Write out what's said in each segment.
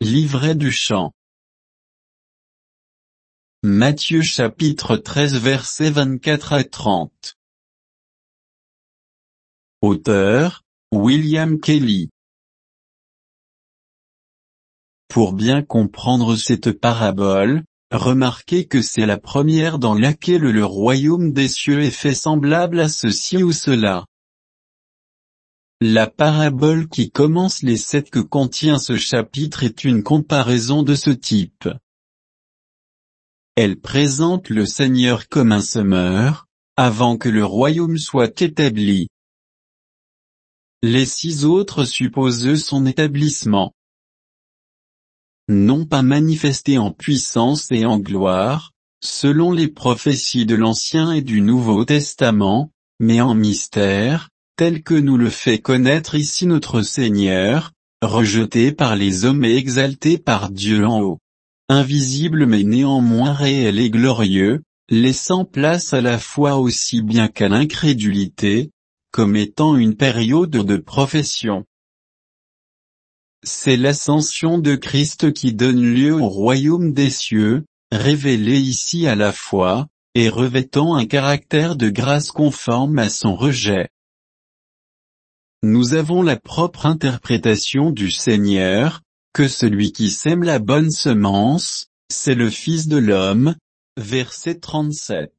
Livret du chant. Matthieu chapitre 13 versets 24 à 30. Auteur, William Kelly. Pour bien comprendre cette parabole, remarquez que c'est la première dans laquelle le royaume des cieux est fait semblable à ceci ou cela. La parabole qui commence les 7 que contient ce chapitre est une comparaison de ce type. Elle présente le Seigneur comme un semeur, avant que le royaume soit établi. Les 6 autres supposent son établissement. Non pas manifesté en puissance et en gloire, selon les prophéties de l'Ancien et du Nouveau Testament, mais en mystère, tel que nous le fait connaître ici notre Seigneur, rejeté par les hommes et exalté par Dieu en haut. Invisible mais néanmoins réel et glorieux, laissant place à la foi aussi bien qu'à l'incrédulité, comme étant une période de profession. C'est l'ascension de Christ qui donne lieu au royaume des cieux, révélé ici à la foi, et revêtant un caractère de grâce conforme à son rejet. Nous avons la propre interprétation du Seigneur, que celui qui sème la bonne semence, c'est le Fils de l'homme, verset 37.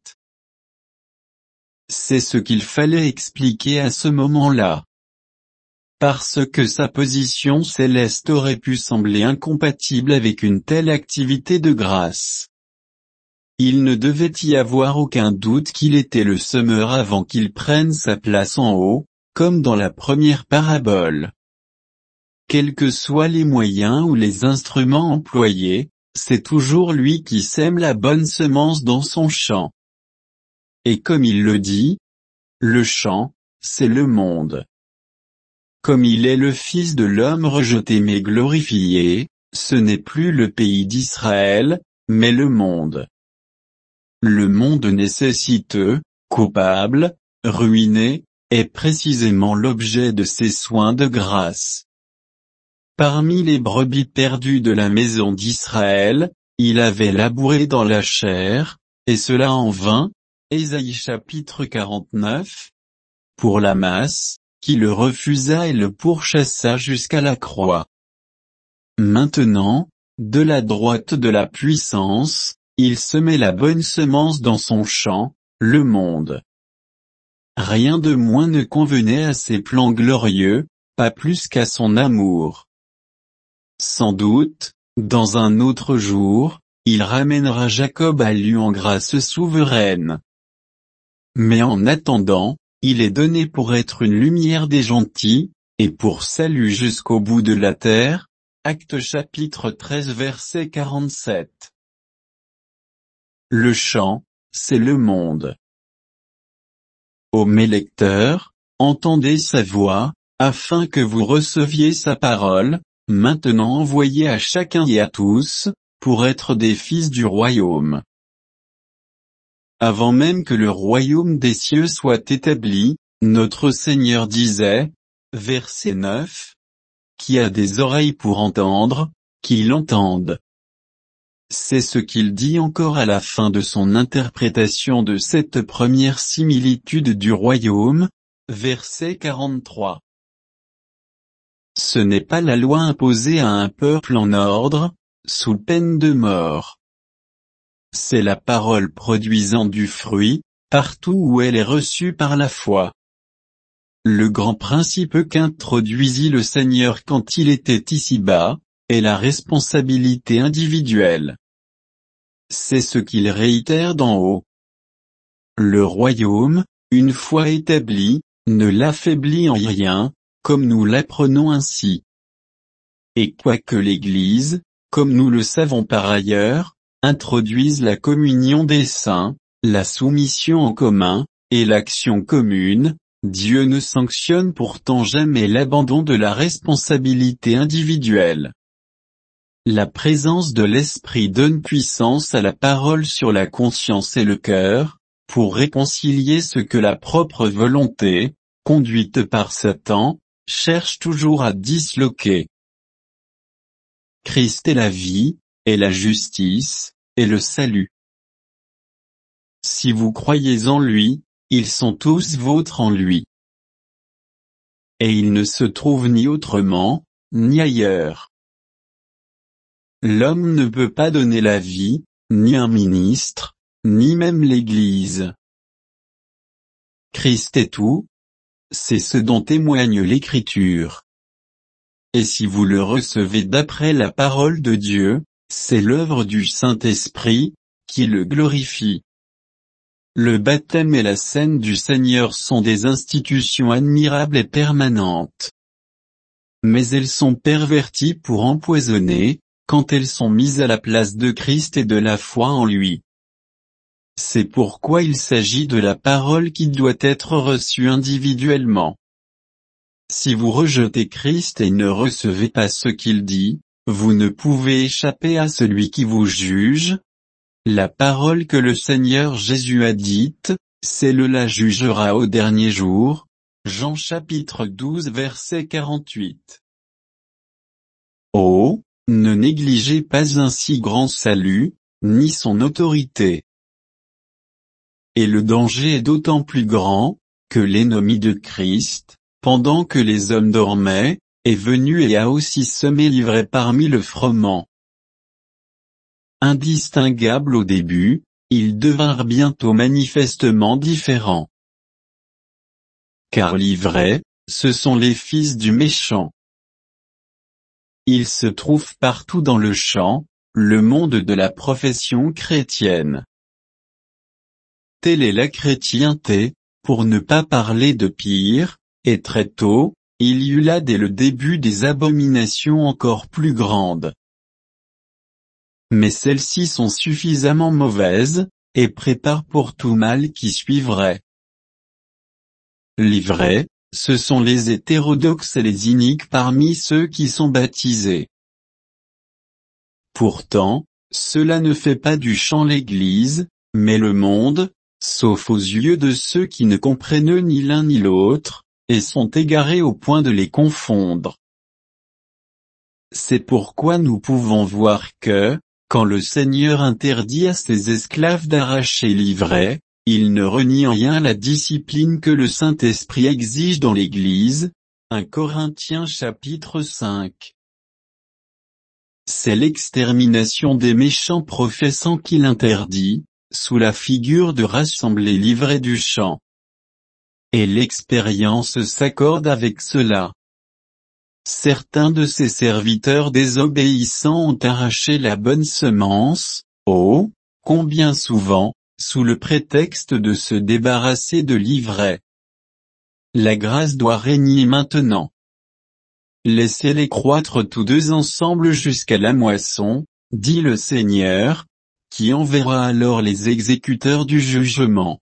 C'est ce qu'il fallait expliquer à ce moment-là. Parce que sa position céleste aurait pu sembler incompatible avec une telle activité de grâce. Il ne devait y avoir aucun doute qu'il était le semeur avant qu'il prenne sa place en haut, comme dans la première parabole. Quels que soient les moyens ou les instruments employés, c'est toujours lui qui sème la bonne semence dans son champ. Et comme il le dit, le champ, c'est le monde. Comme il est le Fils de l'homme rejeté mais glorifié, ce n'est plus le pays d'Israël, mais le monde. Le monde nécessiteux, coupable, ruiné, est précisément l'objet de ses soins de grâce. Parmi les brebis perdues de la maison d'Israël, il avait labouré dans la chair, et cela en vain, Ésaïe chapitre 49, pour la masse, qui le refusa et le pourchassa jusqu'à la croix. Maintenant, de la droite de la puissance, il semait la bonne semence dans son champ, le monde. Rien de moins ne convenait à ses plans glorieux, pas plus qu'à son amour. Sans doute, dans un autre jour, il ramènera Jacob à lui en grâce souveraine. Mais en attendant, il est donné pour être une lumière des gentils, et pour salut jusqu'au bout de la terre. Actes chapitre 13 verset 47. Le champ, c'est le monde. Ô mes lecteurs, entendez sa voix, afin que vous receviez sa parole, maintenant envoyée à chacun et à tous, pour être des fils du royaume. Avant même que le royaume des cieux soit établi, notre Seigneur disait, verset 9, qui a des oreilles pour entendre, qu'il entende. C'est ce qu'il dit encore à la fin de son interprétation de cette première similitude du royaume, verset 43. Ce n'est pas la loi imposée à un peuple en ordre, sous peine de mort. C'est la parole produisant du fruit, partout où elle est reçue par la foi. Le grand principe qu'introduisit le Seigneur quand il était ici-bas, est la responsabilité individuelle. C'est ce qu'il réitère d'en haut. Le royaume, une fois établi, ne l'affaiblit en rien, comme nous l'apprenons ainsi. Et quoique l'Église, comme nous le savons par ailleurs, introduise la communion des saints, la soumission en commun, et l'action commune, Dieu ne sanctionne pourtant jamais l'abandon de la responsabilité individuelle. La présence de l'Esprit donne puissance à la parole sur la conscience et le cœur, pour réconcilier ce que la propre volonté, conduite par Satan, cherche toujours à disloquer. Christ est la vie, et la justice, et le salut. Si vous croyez en lui, ils sont tous vôtres en lui. Et il ne se trouve ni autrement, ni ailleurs. L'homme ne peut pas donner la vie, ni un ministre, ni même l'Église. Christ est tout. C'est ce dont témoigne l'Écriture. Et si vous le recevez d'après la parole de Dieu, c'est l'œuvre du Saint-Esprit, qui le glorifie. Le baptême et la scène du Seigneur sont des institutions admirables et permanentes. Mais elles sont perverties pour empoisonner, quand elles sont mises à la place de Christ et de la foi en lui. C'est pourquoi il s'agit de la parole qui doit être reçue individuellement. Si vous rejetez Christ et ne recevez pas ce qu'il dit, vous ne pouvez échapper à celui qui vous juge. La parole que le Seigneur Jésus a dite, c'est le la jugera au dernier jour. Jean chapitre 12 verset 48. Oh, ne négligez pas un si grand salut, ni son autorité. Et le danger est d'autant plus grand, que l'ennemi de Christ, pendant que les hommes dormaient, est venu et a aussi semé l'ivraie parmi le froment. Indistinguables au début, ils devinrent bientôt manifestement différents. Car l'ivraie, ce sont les fils du méchant. Ils se trouvent partout dans le champ, le monde de la profession chrétienne. Telle est la chrétienté, pour ne pas parler de pire, et très tôt, il y eut là dès le début des abominations encore plus grandes. Mais celles-ci sont suffisamment mauvaises, et préparent pour tout mal qui suivrait. L'ivraie, ce sont les hétérodoxes et les iniques parmi ceux qui sont baptisés. Pourtant, cela ne fait pas du champ l'Église, mais le monde, sauf aux yeux de ceux qui ne comprennent ni l'un ni l'autre, et sont égarés au point de les confondre. C'est pourquoi nous pouvons voir que, quand le Seigneur interdit à ses esclaves d'arracher l'ivraie, il ne renie en rien la discipline que le Saint-Esprit exige dans l'Église. 1 Corinthiens chapitre 5. C'est l'extermination des méchants professants qu'il interdit, sous la figure de rassembler l'ivraie du champ. Et l'expérience s'accorde avec cela. Certains de ses serviteurs désobéissants ont arraché la bonne semence, oh, combien souvent, sous le prétexte de se débarrasser de l'ivraie. La grâce doit régner maintenant. Laissez-les croître tous deux ensemble jusqu'à la moisson, dit le Seigneur, qui enverra alors les exécuteurs du jugement.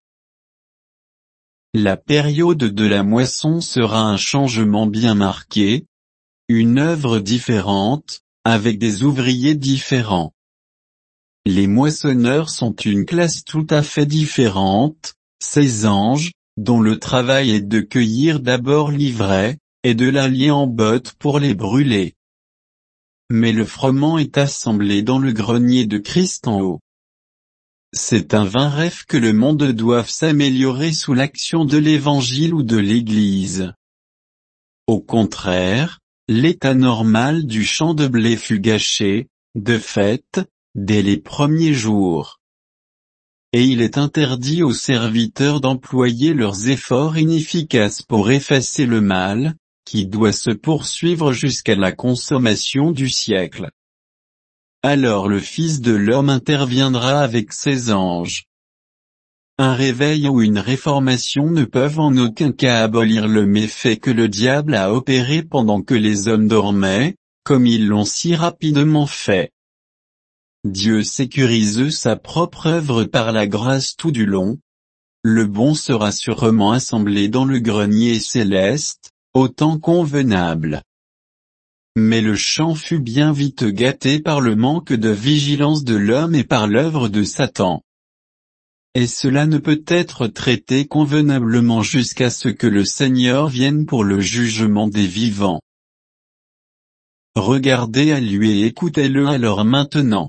La période de la moisson sera un changement bien marqué, une œuvre différente, avec des ouvriers différents. Les moissonneurs sont une classe tout à fait différente, ces anges, dont le travail est de cueillir d'abord l'ivraie, et de la lier en bottes pour les brûler. Mais le froment est assemblé dans le grenier de Christ en haut. C'est un vain rêve que le monde doive s'améliorer sous l'action de l'Évangile ou de l'Église. Au contraire, l'état normal du champ de blé fut gâché, de fait, dès les premiers jours. Et il est interdit aux serviteurs d'employer leurs efforts inefficaces pour effacer le mal, qui doit se poursuivre jusqu'à la consommation du siècle. Alors le Fils de l'homme interviendra avec ses anges. Un réveil ou une réformation ne peuvent en aucun cas abolir le méfait que le diable a opéré pendant que les hommes dormaient, comme ils l'ont si rapidement fait. Dieu sécurise sa propre œuvre par la grâce tout du long. Le bon sera sûrement assemblé dans le grenier céleste, au temps convenable. Mais le champ fut bien vite gâté par le manque de vigilance de l'homme et par l'œuvre de Satan. Et cela ne peut être traité convenablement jusqu'à ce que le Seigneur vienne pour le jugement des vivants. regardez à lui et écoutez-le alors maintenant.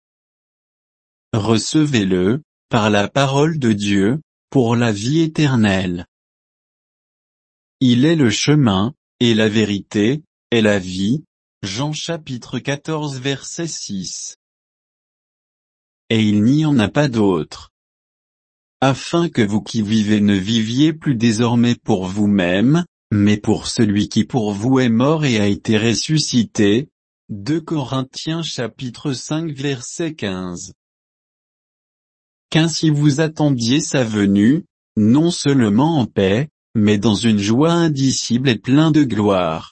Recevez-le, par la parole de Dieu, pour la vie éternelle. Il est le chemin, et la vérité, et la vie. Jean chapitre 14 verset 6. Et il n'y en a pas d'autre. Afin que vous qui vivez ne viviez plus désormais pour vous-même, mais pour celui qui pour vous est mort et a été ressuscité. 2 Corinthiens chapitre 5 verset 15. Qu'ainsi vous attendiez sa venue, non seulement en paix, mais dans une joie indicible et plein de gloire.